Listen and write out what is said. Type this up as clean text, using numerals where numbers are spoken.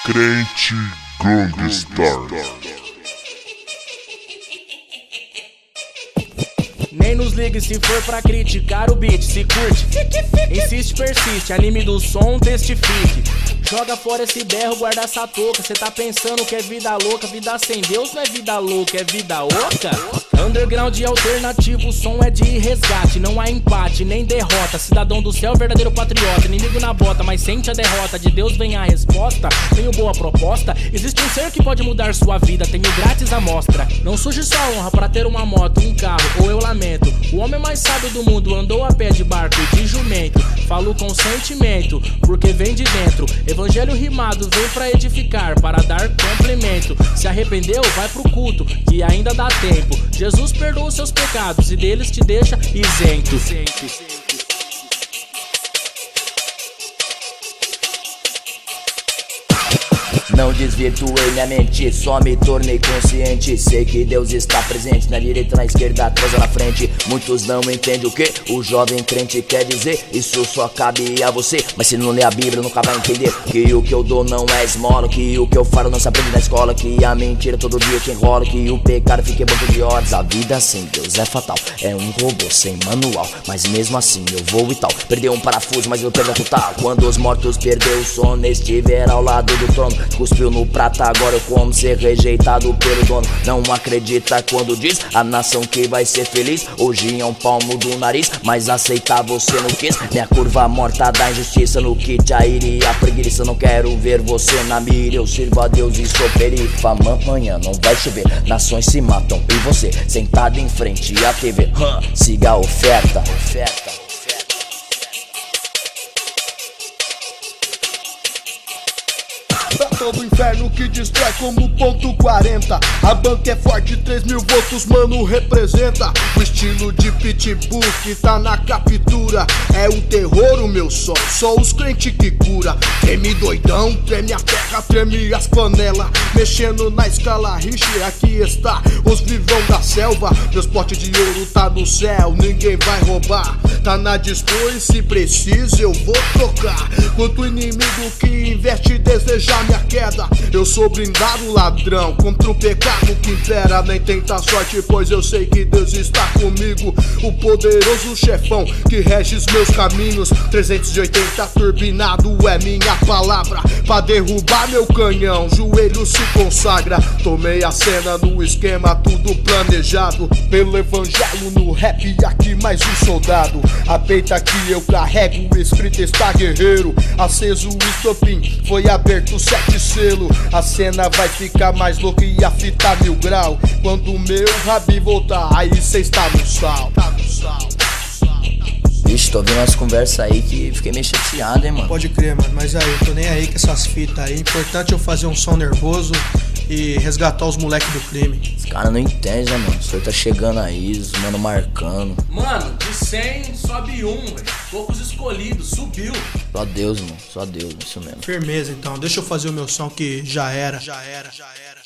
Crente Gangstar. Nem nos ligue se for pra criticar o beat, se curte, insiste, persiste, anime do som, testifique. Joga fora esse berro, guarda essa touca. Cê tá pensando que é vida louca, vida sem Deus não é vida louca, é vida oca. Underground alternativo, o som é de resgate. Não há empate, nem derrota. Cidadão do céu, verdadeiro patriota. Inimigo na bota, mas sente a derrota. De Deus vem a resposta, tenho boa proposta. Existe um ser que pode mudar sua vida, tenho grátis amostra. Não surge só honra pra ter uma moto, um carro, ou eu lamento. O homem mais sábio do mundo andou a pé de barco e de jumento. Falo com sentimento, porque vem de dentro. Evangelho rimado vem pra edificar, para dar complemento. Se arrependeu, vai pro culto, que ainda dá tempo. Jesus perdoa os seus pecados e deles te deixa isento. Não desvirtuei minha mente, só me tornei consciente. Sei que Deus está presente na direita, na esquerda, atrás ou na frente. Muitos não entendem o que o jovem crente quer dizer. Isso só cabe a você, mas se não ler a Bíblia nunca vai entender. Que o que eu dou não é esmola, que o que eu falo não se aprende na escola. Que a mentira todo dia que enrola, que o pecado fica em banco de horas. A vida sem Deus é fatal, é um robô sem manual. Mas mesmo assim eu vou e tal. Perdeu um parafuso, mas eu perdo a total. Quando os mortos perder o sono, estiver ao lado do trono. Cuspiu no prato, agora eu como ser rejeitado pelo dono. Não acredita quando diz a nação que vai ser feliz. Hoje é um palmo do nariz, mas aceitar você não quis. Minha curva morta da injustiça, no kit a iria preguiça. Não quero ver você na mira, eu sirvo a Deus e sou perifa. Amanhã não vai chover, nações se matam e você sentado em frente à TV. Siga a oferta. Pra todo inferno que destrói como ponto 40. A banca é forte, 3.000 votos, mano, representa. O estilo de pitbull que tá na captura. É o terror o meu som, só os crentes que cura. Treme doidão, treme a terra, treme as panelas. Mexendo na escala Richter, aqui está os vivão da selva. Meus potes de ouro tá no céu, ninguém vai roubar. Tá na dispo e se precisa eu vou trocar. Quanto inimigo que investe e deseja minha queda. Eu sou blindado ladrão contra o pecado que impera. Nem tenta sorte, pois eu sei que Deus está comigo. O poderoso chefão que rege os meus caminhos. 380 turbinado é minha palavra. Pra derrubar meu canhão, joelho se consagra. Tomei a cena no esquema, tudo planejado. Pelo evangelho no rap, aqui mais um soldado. A peita que eu carrego, o escrito está guerreiro. Aceso o estopim, foi aberto 7 selo. A cena vai ficar mais louca e a fita 1000 grau. Quando o meu rabi voltar, aí cê está no sal. Vixe, tô ouvindo umas conversas aí que fiquei meio chateado, hein, mano. Pode crer, mano, mas aí, eu tô nem aí com essas fitas aí. Importante eu fazer um som nervoso e resgatar os moleques do crime. Os caras não entendem, né, mano? O senhor tá chegando aí, os mano marcando. Mano, de 100 sobe um, velho. Poucos escolhidos, subiu. Só Deus, mano, só Deus, isso mesmo. Firmeza, então, deixa eu fazer o meu som que já era.